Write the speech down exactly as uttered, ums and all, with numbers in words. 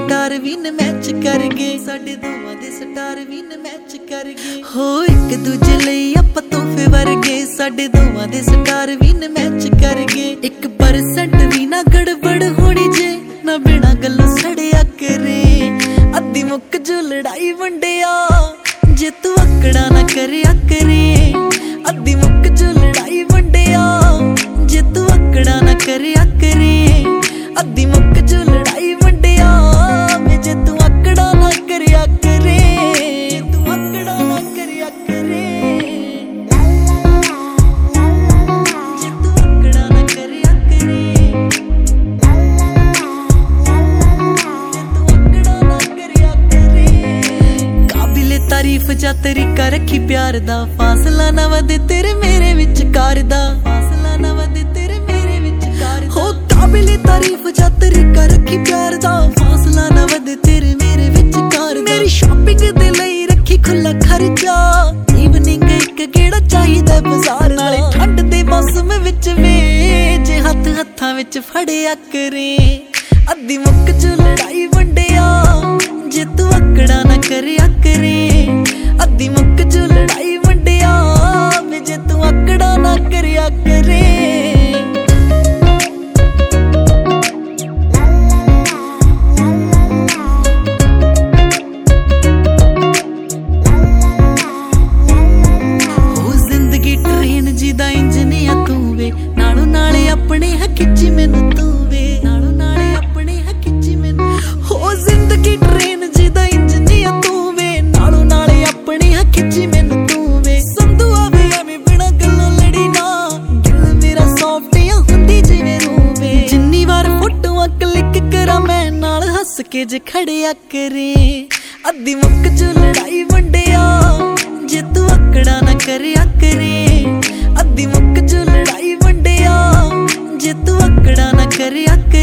Star ਵੀ ਨ match ਕਰ ਗਏ, ਸਾਡੇ ਦੋਵਾਂ ਦੇ ਸਟਾਰ ਵੀ ਨ ਮੈਚ ਕਰ ਗਏ। ਹੋ ਇੱਕ ਦੂਜੇ ਲਈ ਆਪਾਂ ਤੋਹਫੇ ਵਰਗੇ, ਸਾਡੇ ਦੋਵਾਂ ਦੇ ਸਟਾਰ ਵੀ ਨ ਮੈਚ ਕਰ ਗਏ। ਇੱਕ ਪਰਸੈਂਟ ਵੀ ਨਾ ਗੜਬੜ ਹੋਣੀ ਜੇ, ਨਾ ਬਿਨਾ ਗੱਲੋਂ ਸੜਿਆ ਕਰੇ। ਅੱਧੀ ਮੁੱਕ ਜੋ ਲੜਾਈ ਵੰਡਿਆ, ਜੇ ਤੂੰ ਅਕੜਾ ਨਾ ਕਰਿਆ ਕਰੇ। ਅੱਧੀ ਮੁੱਕ ਜੋ ਲੜਾਈ ਵੰਡਿਆ, ਜੇ ਤੂੰ ਅਕੜਾ ਨਾ ਕਰਿਆ ਕਰੇ। ਅੱਧੀ ਮੁੱਕ ਜੋ ਲੜਾਈ ਵੰਡਿਆ, ਵੇ ਜੇ ਤੂੰ ਅਕੜਾ ਨਾ ਕਰਿਆ ਕਰੇ। ਜੇ ਤੂੰ ਅਕੜਾ ਨਾ ਕਰਿਆ ਕਰੇ, ਜੇ ਤੂੰ ਅਕੜਾ ਨਾ ਕਰਿਆ ਕਰੇ। ਤਾਰੀਫ ਜਾਂ ਤਰੀਕਾ ਰੱਖੀ ਪਿਆਰ ਦਾ, ਫਾਸਲਾ ਨਾ ਵਧੇ ਤੇਰੇ ਮੇਰੇ ਵਿਚਕਾਰ ਦਾ, ਫਾਸਲਾ ਨਾ ਵਧੇ ਤੇਰੇ ਮੇਰੇ ਵਿਚਕਾਰ ਦਾ। ਹੋ ਕਾਬਿਲੇ ਤਾਰੀਫ ਜਾਂ ਤਰੀਕਾ ਰੱਖੀ ਪਿਆਰ ਦਾ, ਫਾਸਲਾ ਨਾ ਵਧੇ ਤੇਰੇ ਮੇਰੇ ਵਿਚਕਾਰ ਦਾ। ਮੇਰੀ ਸ਼ਾਪਿੰਗ ਦੇ ਲਈ ਰੱਖੀ ਖੁੱਲਾ ਖਰਚਾ, ਈਵਨਿੰਗ ਇੱਕ ਕਿਹੜਾ ਚਾਹੀਦਾ ਬਾਜ਼ਾਰ ਨਾਲੇ ਠੰਡ ਦੇ ਮੌਸਮ ਵਿੱਚ ਵੇ, ਜੇ ਹੱਥ ਹੱਥਾਂ ਵਿੱਚ ਫੜਿਆ ਕਰੇ। ਅੱਧੀ ਮੁੱਕ ਜੋ ਲੜਾਈ ਵੰਡਿਆ, ਜੇ ਤੂੰ ਅਕੜਾ ਨਾ ਕਰਿਆ ਕਰੇ। ਅੱਧੀ ਮੁੱਕ ਜੋ ਲੜਾਈ ਵੰਡਿਆ, ਵੇ ਜੇ ਤੂੰ ਅਕੜਾ ਨਾ ਕਰਿਆ ਕਰੇ। ਉਹ ਜ਼ਿੰਦਗੀ ਟ੍ਰੇਨ ਜਿਹਦਾ ਇੰਜਨ ਆ ਤੂੰ ਵੇ, ਨਾਲੋਂ ਨਾਲੇ ਆਪਣੇ ਹੈ ਖਿੱਚੀ ਮੈਨੂੰ ਤੂੰ ਵੇ, ਨਾਲੋਂ ਨਾਲੇ ਆਪਣੇ ਹੈ ਖਿੱਚੀ ਮੈਨੂੰ। ਹੋ ਜ਼ਿੰਦਗੀ ਟ੍ਰੇਨ ਜਿਹਦਾ ਇੰਜਨ ਆ ਤੂੰ ਵੇ, ਨਾਲੋਂ ਨਾਲੇ ਆਪਣੇ ਹੈ ਖਿੱਚੀ ਮੈਨੂੰ ਤੂੰ ਵੇ। ਸੰਧੂ ਆਵੇ ਐਵੇਂ ਬਿਨਾਂ ਗੱਲੋਂ ਲੜੀ ਨਾ, ਦਿਲ ਮੇਰਾ ਸੌਫਟ ਆ ਹੁੰਦੀ ਜਿਵੇਂ ਰੂਵੇ। ਜਿੰਨੀ ਵਾਰ ਫੋਟੋਆਂ ਕਲਿੱਕ ਕਰਾਂ ਮੈਂ, ਨਾਲ ਹੱਸ ਕੇ ਜੇ ਖੜਿਆ ਕਰੇ। ਅੱਧੀ ਮੁੱਕ ਜੋ ਲੜਾਈ ਵੰਡਿਆ, ਜੇ ਤੂੰ ਅਕੜਾ ਨਾ ਕਰਿਆ ਕਰੇ। ਅੱਧੀ ਮੁੱਕ ਜੋ ਲੜਾਈ ਵੰਡਿਆ, ਜੇ ਤੂੰ ਅਕੜਾ ਨਾ ਕਰਿਆ।